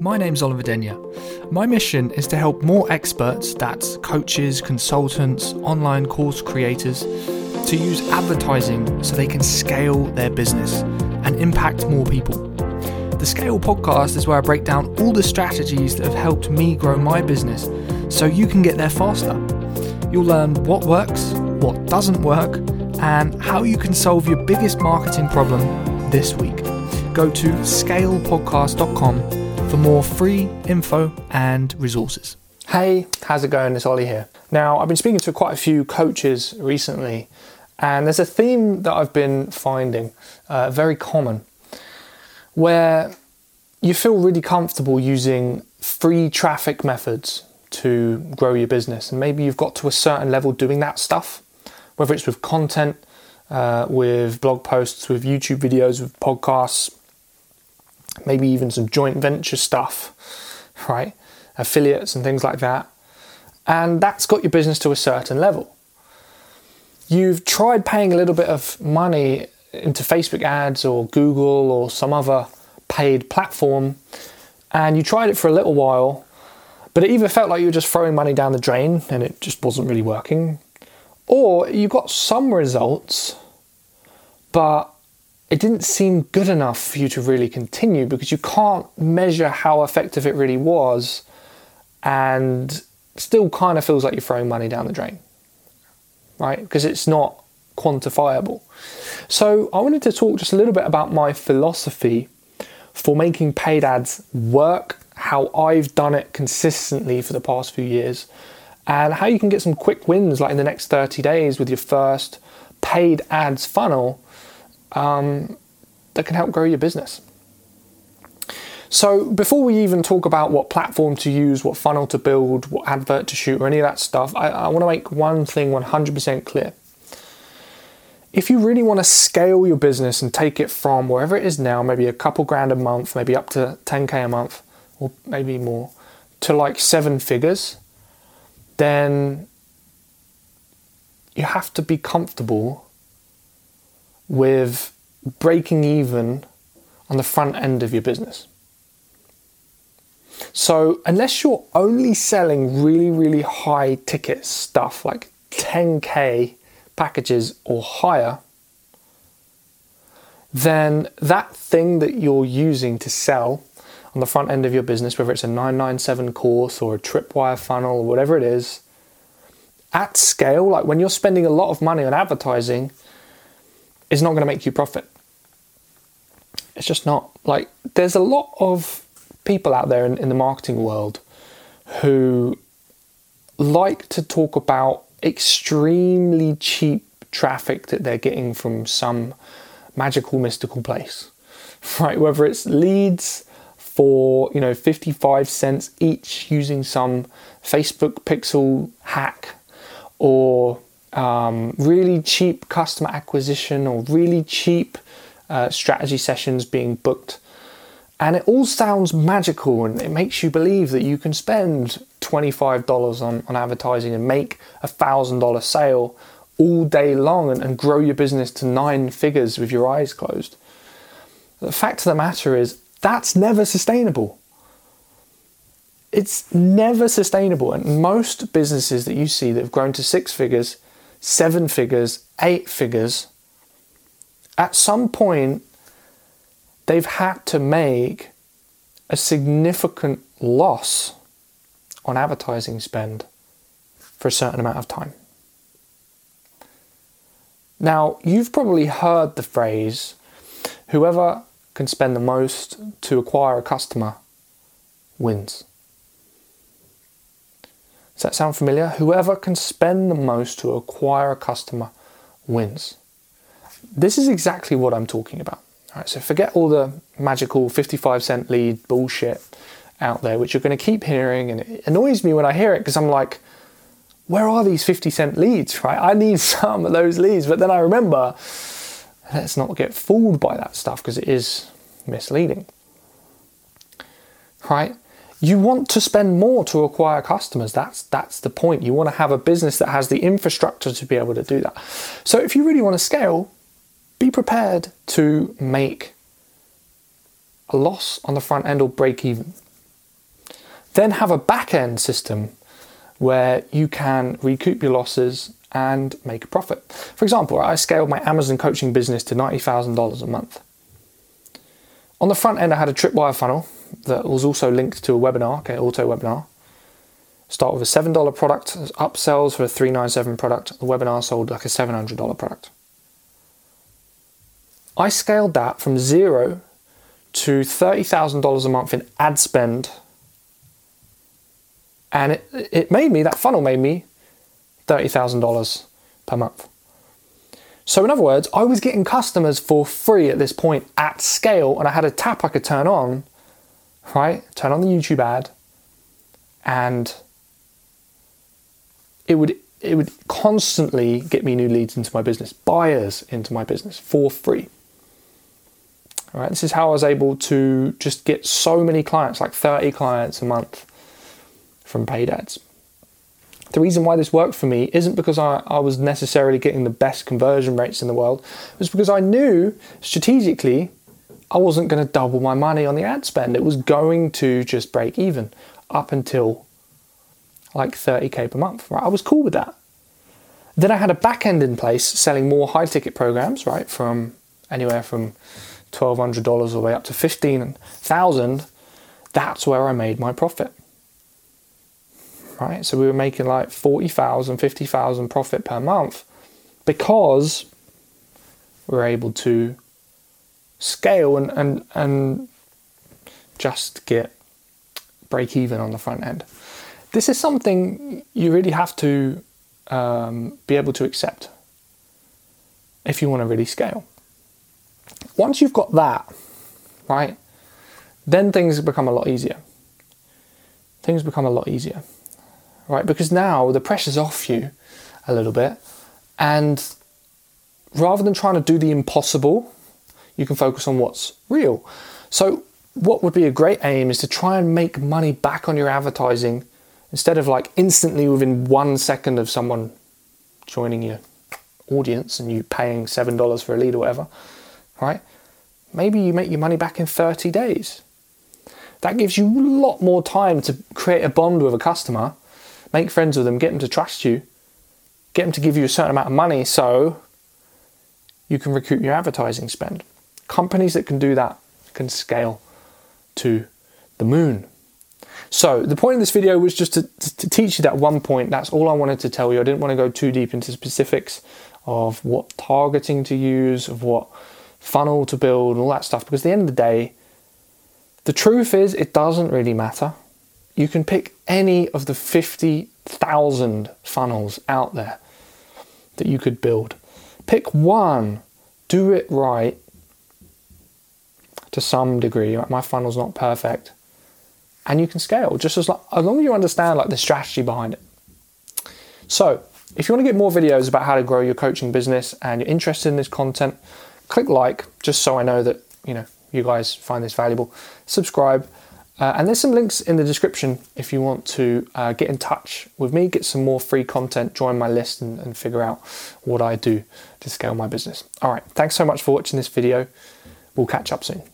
My name's Oliver Denyer. My mission is to help more experts, that's coaches, consultants, online course creators, to use advertising so they can scale their business and impact more people. The Scale podcast is where I break down all the strategies that have helped me grow my business so you can get there faster. You'll learn what works, what doesn't work, and how you can solve your biggest marketing problem this week. Go to scalepodcast.com for more free info and resources. Hey, how's it going? It's Ollie here. Now, I've been speaking to quite a few coaches recently, and there's a theme that I've been finding very common, where you feel really comfortable using free traffic methods to grow your business. And maybe you've got to a certain level doing that stuff, whether it's with content, with blog posts, with YouTube videos, with podcasts, maybe even some joint venture stuff, right? Affiliates and things like that. And that's got your business to a certain level. You've tried paying a little bit of money into Facebook ads or Google or some other paid platform, and you tried it for a little while, but it either felt like you were just throwing money down the drain and it just wasn't really working, or you got some results, but it didn't seem good enough for you to really continue because you can't measure how effective it really was, and still kind of feels like you're throwing money down the drain, right? Because it's not quantifiable. So I wanted to talk just a little bit about my philosophy for making paid ads work, how I've done it consistently for the past few years, and how you can get some quick wins like in the next 30 days with your first paid ads funnel that can help grow your business. So before we even talk about what platform to use, what funnel to build, what advert to shoot, or any of that stuff, I want to make one thing 100% clear. If you really want to scale your business and take it from wherever it is now, maybe a couple grand a month, maybe up to 10K a month, or maybe more, to like 7 figures, then you have to be comfortable with breaking even on the front end of your business. So unless you're only selling really, really high ticket stuff like 10K packages or higher, then that thing that you're using to sell on the front end of your business, whether it's a 997 course or a tripwire funnel or whatever it is, at scale, like when you're spending a lot of money on advertising, is not going to make you profit. It's just not. Like, there's a lot of people out there in the marketing world who like to talk about extremely cheap traffic that they're getting from some magical, mystical place, right? Whether it's leads for, 55 cents each using some Facebook pixel hack, or really cheap customer acquisition, or really cheap strategy sessions being booked. And it all sounds magical, and it makes you believe that you can spend $25 on advertising and make $1,000 sale all day long and grow your business to 9 figures with your eyes closed. The fact of the matter is, that's never sustainable. It's never sustainable. And most businesses that you see that have grown to 6 figures, 7 figures, 8 figures, at some point, they've had to make a significant loss on advertising spend for a certain amount of time. Now, you've probably heard the phrase, whoever can spend the most to acquire a customer wins. Does that sound familiar? Whoever can spend the most to acquire a customer wins. This is exactly what I'm talking about. All right, so forget all the magical 55 cent lead bullshit out there, which you're going to keep hearing, and it annoys me when I hear it because I'm like, where are these 50 cent leads, right? I need some of those leads. But then I remember, let's not get fooled by that stuff because it is misleading, right? You want to spend more to acquire customers. That's the point. You want to have a business that has the infrastructure to be able to do that. So if you really want to scale, be prepared to make a loss on the front end or break even. Then have a back-end system where you can recoup your losses and make a profit. For example, I scaled my Amazon coaching business to $90,000 a month. On the front end, I had a Tripwire funnel that was also linked to a webinar, okay, auto webinar. Start with a $7 product, upsells for a $397 product. The webinar sold like a $700 product. I scaled that from zero to $30,000 a month in ad spend. And that funnel made me $30,000 per month. So in other words, I was getting customers for free at this point at scale, and I had a tap I could turn on, right? Turn on the YouTube ad, and it would constantly get me new leads into my business, buyers into my business for free. All right, this is how I was able to just get so many clients, like 30 clients a month from paid ads. The reason why this worked for me isn't because I was necessarily getting the best conversion rates in the world. It was because I knew strategically I wasn't going to double my money on the ad spend. It was going to just break even up until like 30K per month, right? I was cool with that. Then I had a back end in place selling more high ticket programs, right? From anywhere from $1,200 all the way up to $15,000. That's where I made my profit. Right, so we were making like $40,000, $50,000 profit per month because we were able to scale and just get break even on the front end. This is something you really have to be able to accept if you want to really scale. Once you've got that, right, then things become a lot easier. Right, because now the pressure's off you a little bit, and rather than trying to do the impossible, you can focus on what's real. So what would be a great aim is to try and make money back on your advertising instead of like instantly within 1 second of someone joining your audience and you paying $7 for a lead or whatever, right? Maybe you make your money back in 30 days. That gives you a lot more time to create a bond with a customer, make friends with them, get them to trust you, get them to give you a certain amount of money so you can recoup your advertising spend. Companies that can do that can scale to the moon. So the point of this video was just to teach you that one point. That's all I wanted to tell you. I didn't want to go too deep into specifics of what targeting to use, of what funnel to build and all that stuff, because at the end of the day, the truth is it doesn't really matter. You can pick any of the 50,000 funnels out there that you could build. Pick one, do it right to some degree. My funnel's not perfect, and you can scale just as long as you understand like the strategy behind it. So if you want to get more videos about how to grow your coaching business and you're interested in this content, click like, just so I know that you guys find this valuable. Subscribe. And there's some links in the description if you want to get in touch with me, get some more free content, join my list and figure out what I do to scale my business. All right, thanks so much for watching this video. We'll catch up soon.